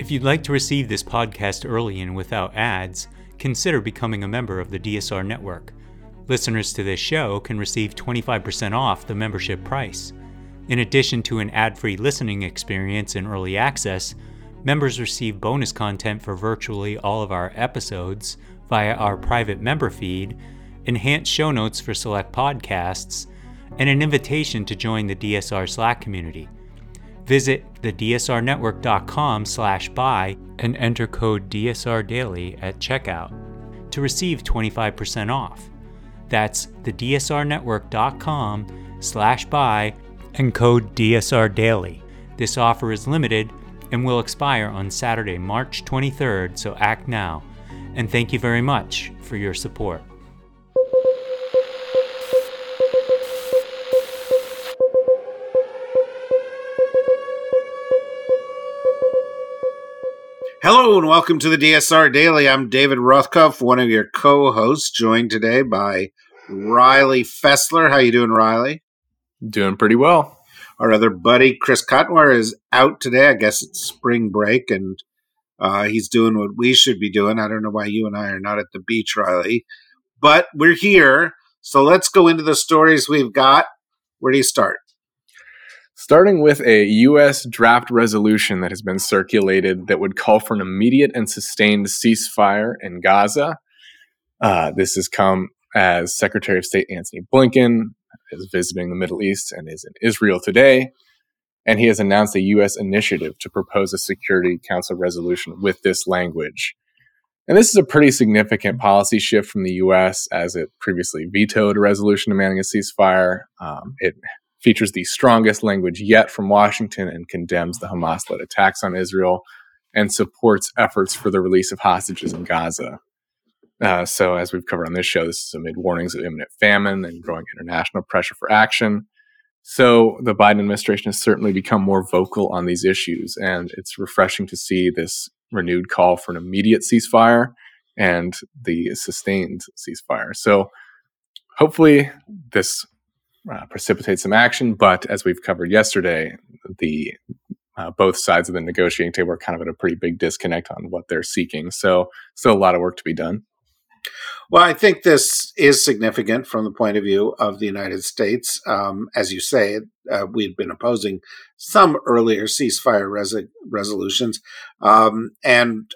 If you'd like to receive this podcast early and without ads, consider becoming a member of the DSR Network. Listeners to this show can receive 25% off the membership price. In addition to an ad-free listening experience and early access, members receive bonus content for virtually all of our episodes via our private member feed, enhanced show notes for select podcasts, and an invitation to join the DSR Slack community. Visit thedsrnetwork.com/buy and enter code DSRDaily at checkout to receive 25% off. That's thedsrnetwork.com/buy and code DSRDaily. This offer is limited and will expire on Saturday, March 23rd, so act now. And thank you very much for your support. Hello and welcome to the DSR Daily. I'm David Rothkopf, one of your co-hosts, joined today by Riley Fessler. How you doing, Riley? Doing pretty well. Our other buddy, Chris Cotnoir, is out today. I guess it's spring break, and he's doing what we should be doing. I don't know why you and I are not at the beach, Riley. But we're here, so let's go into the stories we've got. Where do you start? Starting with a U.S. draft resolution that has been circulated that would call for an immediate and sustained ceasefire in Gaza. This has come as Secretary of State Antony Blinken is visiting the Middle East and is in Israel today. And he has announced a U.S. initiative to propose a Security Council resolution with this language. And this is a pretty significant policy shift from the U.S. as it previously vetoed a resolution demanding a ceasefire. It features the strongest language yet from Washington and condemns the Hamas-led attacks on Israel and supports efforts for the release of hostages in Gaza. So as we've covered on this show, this is amid warnings of imminent famine and growing international pressure for action. So the Biden administration has certainly become more vocal on these issues, and it's refreshing to see this renewed call for an immediate ceasefire and the sustained ceasefire. So hopefully this precipitate some action, but as we've covered yesterday, the both sides of the negotiating table are kind of at a pretty big disconnect on what they're seeking. So still a lot of work to be done. Well, I think this is significant from the point of view of the United States. As you say, we've been opposing some earlier ceasefire resolutions, and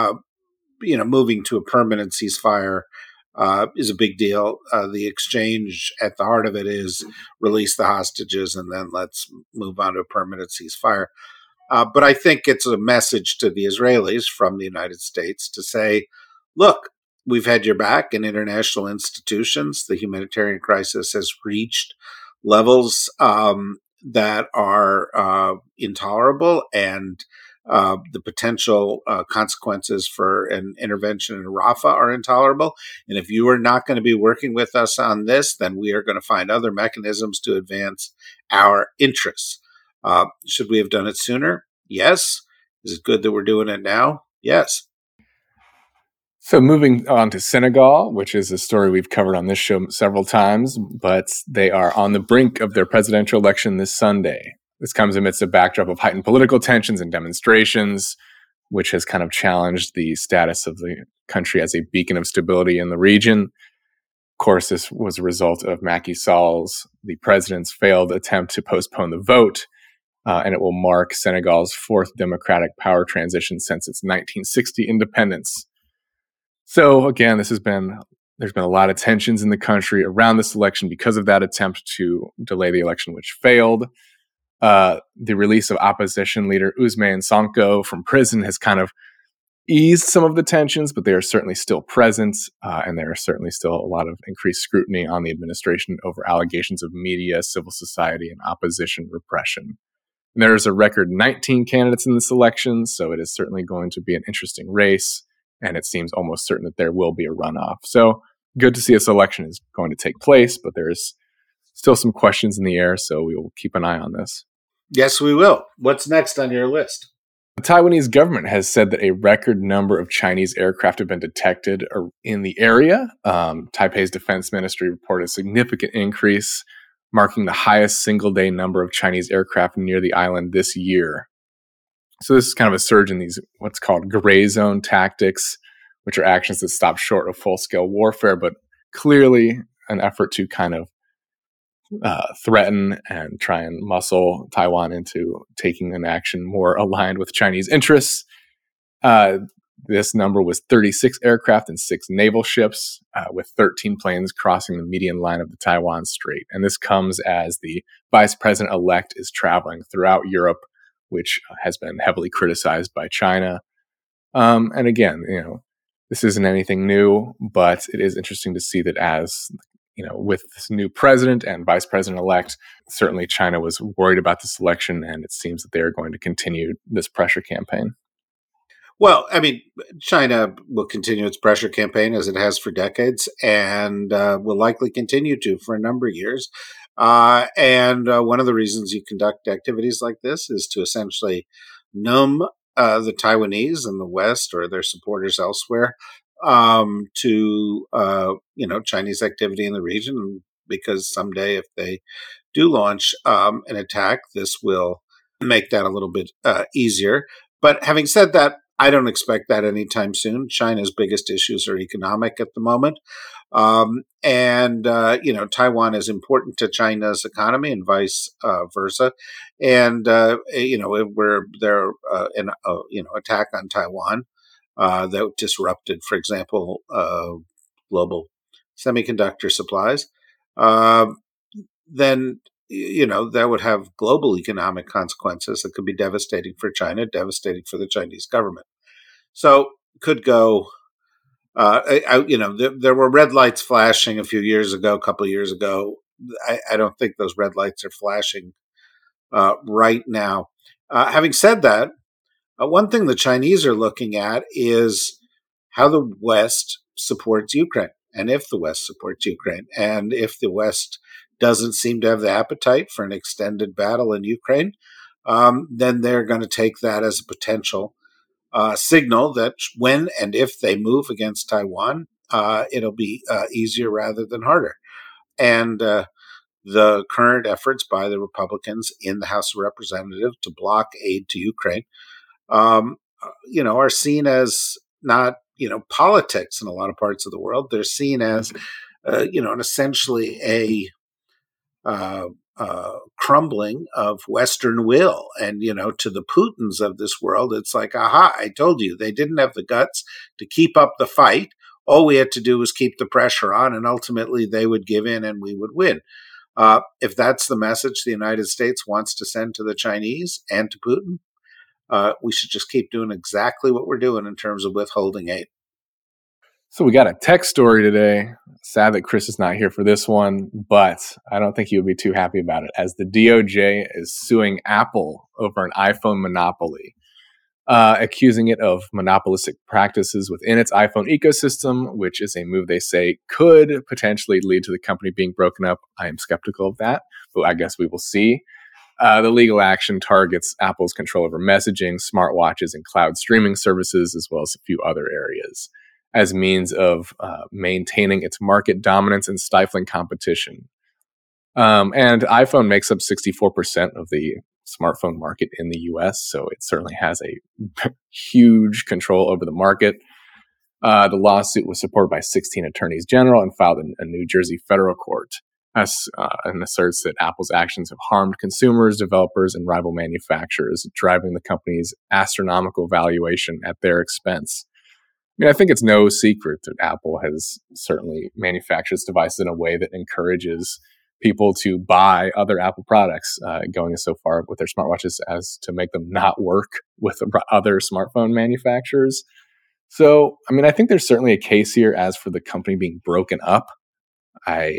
moving to a permanent ceasefire is a big deal. The exchange at the heart of it is release the hostages and then let's move on to a permanent ceasefire. But I think it's a message to the Israelis from the United States to say, look, we've had your back in international institutions. The humanitarian crisis has reached levels that are intolerable, and the potential consequences for an intervention in Rafah are intolerable. And if you are not going to be working with us on this, then we are going to find other mechanisms to advance our interests. Should we have done it sooner? Yes. Is it good that we're doing it now? Yes. So moving on to Senegal, which is a story we've covered on this show several times, but they are on the brink of their presidential election this Sunday. This comes amidst a backdrop of heightened political tensions and demonstrations, which has kind of challenged the status of the country as a beacon of stability in the region. Of course, this was a result of Macky Sall's, the president's failed attempt to postpone the vote, and it will mark Senegal's fourth democratic power transition since its 1960 independence. So again, there's been a lot of tensions in the country around this election because of that attempt to delay the election, which failed. The release of opposition leader Ousmane Sonko from prison has kind of eased some of the tensions, but they are certainly still present, and there are certainly still a lot of increased scrutiny on the administration over allegations of media, civil society, and opposition repression. And there is a record 19 candidates in this election, so it is certainly going to be an interesting race, and it seems almost certain that there will be a runoff. So good to see this election is going to take place, but there is still some questions in the air, so we will keep an eye on this. Yes, we will. What's next on your list? The Taiwanese government has said that a record number of Chinese aircraft have been detected in the area. Taipei's defense ministry reported a significant increase, marking the highest single-day number of Chinese aircraft near the island this year. So this is kind of a surge in these what's called gray zone tactics, which are actions that stop short of full-scale warfare, but clearly an effort to kind of threaten and try and muscle Taiwan into taking an action more aligned with Chinese interests. This number was 36 aircraft and 6 naval ships, with 13 planes crossing the median line of the Taiwan Strait. And this comes as the vice president-elect is traveling throughout Europe, which has been heavily criticized by China. And again, this isn't anything new, but it is interesting to see that as with this new president and vice president-elect, certainly China was worried about this election, and it seems that they are going to continue this pressure campaign. Well, I mean, China will continue its pressure campaign as it has for decades, and will likely continue to for a number of years. And one of the reasons you conduct activities like this is to essentially numb the Taiwanese in the West or their supporters elsewhere to Chinese activity in the region, because someday if they do launch an attack, this will make that a little bit easier. But having said that, I don't expect that anytime soon. China's biggest issues are economic at the moment. Taiwan is important to China's economy and vice versa. And, where there an attack on Taiwan that disrupted, for example, global semiconductor supplies, then that would have global economic consequences that could be devastating for China, devastating for the Chinese government. So could go. There were red lights flashing a couple of years ago. I don't think those red lights are flashing right now. Having said that, one thing the Chinese are looking at is how the West supports Ukraine, and if the West supports Ukraine, and if the West doesn't seem to have the appetite for an extended battle in Ukraine, then they're going to take that as a potential signal that when and if they move against Taiwan, it'll be easier rather than harder. And the current efforts by the Republicans in the House of Representatives to block aid to Ukraine, are seen as not, politics in a lot of parts of the world. They're seen as, essentially a crumbling of Western will. And, to the Putins of this world, it's like, aha, I told you, they didn't have the guts to keep up the fight. All we had to do was keep the pressure on, and ultimately they would give in and we would win. If that's the message the United States wants to send to the Chinese and to Putin, we should just keep doing exactly what we're doing in terms of withholding aid. So we got a tech story today. Sad that Chris is not here for this one, but I don't think he would be too happy about it, as the DOJ is suing Apple over an iPhone monopoly, accusing it of monopolistic practices within its iPhone ecosystem, which is a move they say could potentially lead to the company being broken up. I am skeptical of that, but I guess we will see. The legal action targets Apple's control over messaging, smartwatches, and cloud streaming services, as well as a few other areas, as means of maintaining its market dominance and stifling competition. And iPhone makes up 64% of the smartphone market in the US, so it certainly has a huge control over the market. The lawsuit was supported by 16 attorneys general and filed in a New Jersey federal court, and asserts that Apple's actions have harmed consumers, developers, and rival manufacturers, driving the company's astronomical valuation at their expense. I think it's no secret that Apple has certainly manufactured its devices in a way that encourages people to buy other Apple products, going so far with their smartwatches as to make them not work with other smartphone manufacturers. So, I think there's certainly a case here as for the company being broken up. I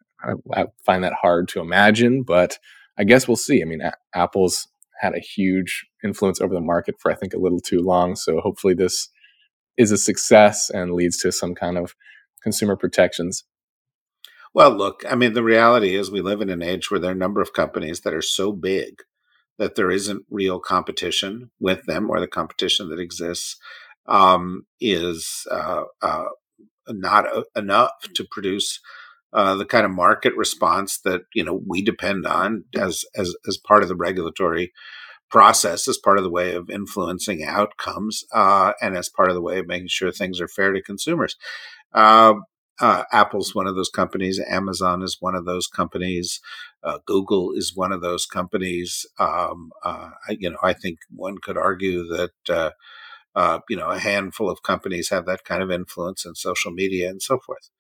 find that hard to imagine, but I guess we'll see. Apple's had a huge influence over the market for, I think, a little too long. So hopefully this is a success and leads to some kind of consumer protections. Well, look, the reality is we live in an age where there are a number of companies that are so big that there isn't real competition with them, or the competition that exists is not enough to produce the kind of market response that we depend on as part of the regulatory process as part of the way of influencing outcomes, and as part of the way of making sure things are fair to consumers. Apple's one of those companies. Amazon is one of those companies. Google is one of those companies. I think one could argue that a handful of companies have that kind of influence in social media and so forth.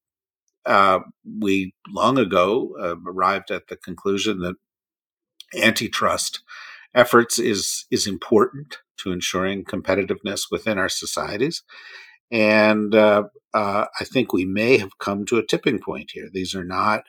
We long ago arrived at the conclusion that antitrust efforts is important to ensuring competitiveness within our societies. And I think we may have come to a tipping point here. These are not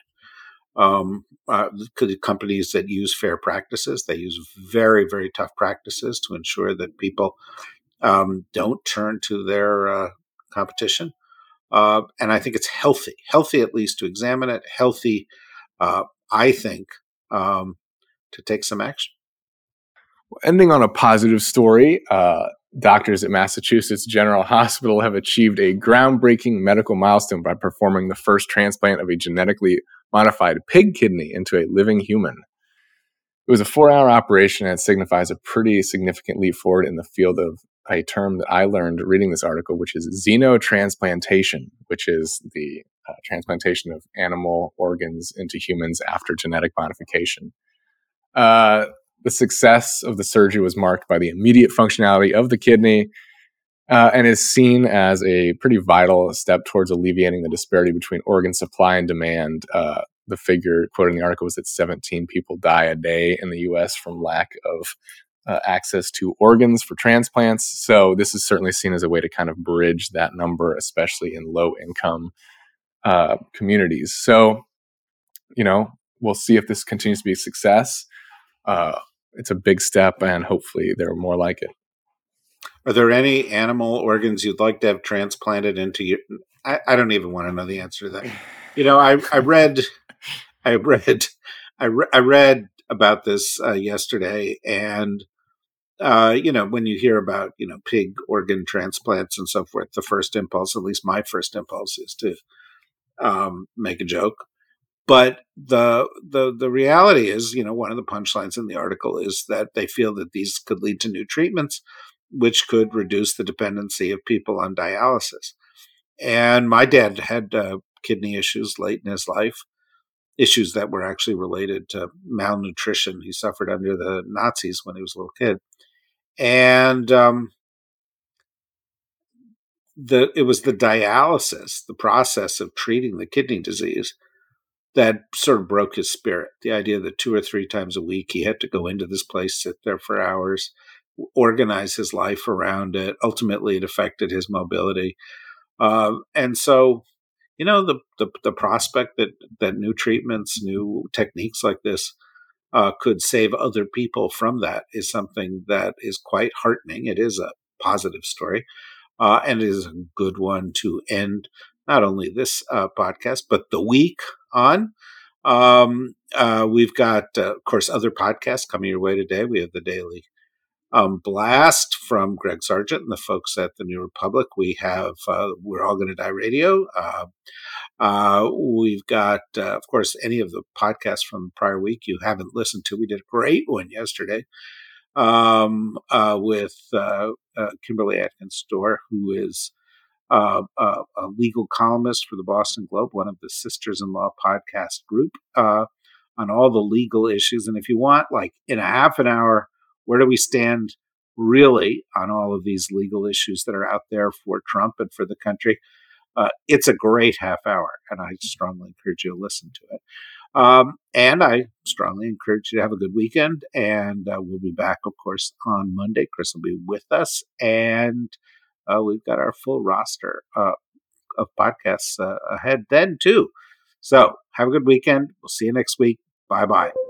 companies that use fair practices. They use very, very tough practices to ensure that people don't turn to their competition. And I think it's healthy at least to examine it, healthy, I think, to take some action. Ending on a positive story, doctors at Massachusetts General Hospital have achieved a groundbreaking medical milestone by performing the first transplant of a genetically modified pig kidney into a living human. It was a 4-hour operation, and it signifies a pretty significant leap forward in the field of a term that I learned reading this article, which is xenotransplantation, which is the transplantation of animal organs into humans after genetic modification. The success of the surgery was marked by the immediate functionality of the kidney, and is seen as a pretty vital step towards alleviating the disparity between organ supply and demand. The figure quoted in the article was that 17 people die a day in the U.S. from lack of access to organs for transplants. So this is certainly seen as a way to kind of bridge that number, especially in low-income communities. So, we'll see if this continues to be a success. It's a big step, and hopefully there are more like it. Are there any animal organs you'd like to have transplanted into you? I don't even want to know the answer to that. I read about this yesterday, and when you hear about pig organ transplants and so forth, the first impulse, at least my first impulse, is to make a joke. But the reality is, one of the punchlines in the article is that they feel that these could lead to new treatments, which could reduce the dependency of people on dialysis. And my dad had kidney issues late in his life, issues that were actually related to malnutrition. He suffered under the Nazis when he was a little kid. And it was the dialysis, the process of treating the kidney disease, that sort of broke his spirit. The idea that 2 or 3 times a week he had to go into this place, sit there for hours, organize his life around it. Ultimately, it affected his mobility. And so, the prospect that new treatments, new techniques like this could save other people from that is something that is quite heartening. It is a positive story, and it is a good one to end not only this podcast, but the week on. We've got, of course, other podcasts coming your way today. We have the Daily Blast from Greg Sargent and the folks at the New Republic. We have We're All Gonna Die Radio. We've got, of course, any of the podcasts from the prior week you haven't listened to. We did a great one yesterday with Kimberly Atkins Storr, who is a legal columnist for the Boston Globe, one of the Sisters-in-Law podcast group, on all the legal issues. And if you want, like in a half an hour, where do we stand really on all of these legal issues that are out there for Trump and for the country? It's a great half hour, and I strongly encourage you to listen to it. And I strongly encourage you to have a good weekend, and we'll be back, of course, on Monday. Chris will be with us, and we've got our full roster of podcasts ahead then, too. So have a good weekend. We'll see you next week. Bye-bye.